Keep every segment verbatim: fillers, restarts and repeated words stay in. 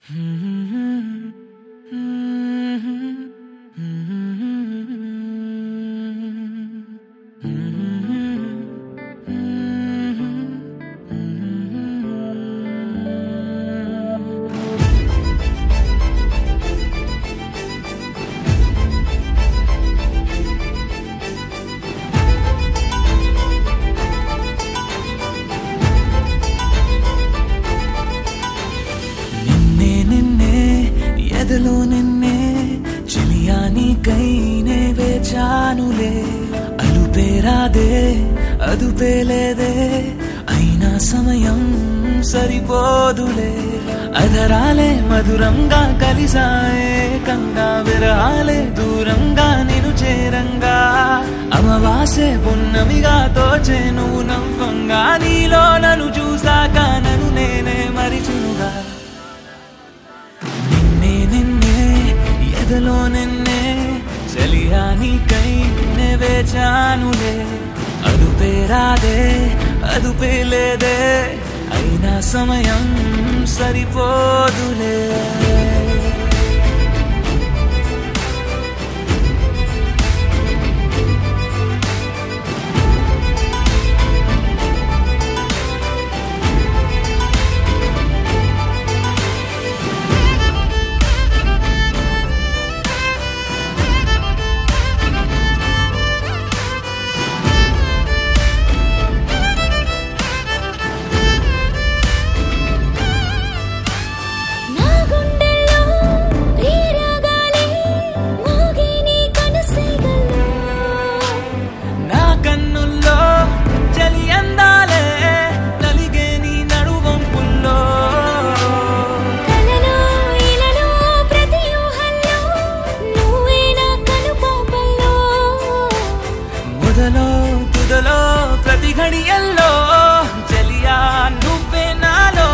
ఎదలో నిన్నే చెలియా నీకైనే వేచానులే అలుపేరాదే అదుపేలేదే అయినా సమయం సరిపోదులే అధరాలే మధురంగా కలిసాయే కంగా విరహాలే దూరంగా నిను చేరంగా అమవాసే పున్నమిగా తోచే నువ్వు నవ్వంగా నీలో నన్ను చూసాక నన్ను నేనే మరిచునుగా ఎదలో నిన్నే చెలియా నీకైనే వేచానులే అదుపేరాదే అదుపేలేదే అయినా సమయం సరిపోదులే తుదలో ప్రతి ఘడియల్లో చెలియా నువ్వే నాలో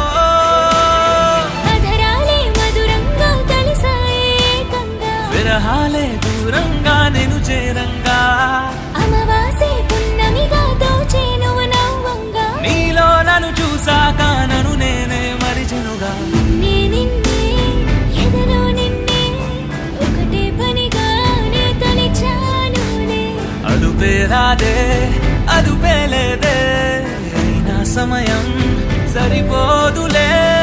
అధరాలే మధురంగా కలిసాయే కంగా విరహాలే దూరంగా నేను చేరంగా అమవాసే పున్నమిగా తోచే నువ్వు నవ్వంగా నీలో నన్ను చూసాక నన్ను నేనే మరిచెనుగా నిన్నే నిన్నే ఎదలో నిన్నే ఒకటే పనిగానే తలిచానులే అదుపేరాదే అదుపేలేదే అయినా సమయం సరిపోదులే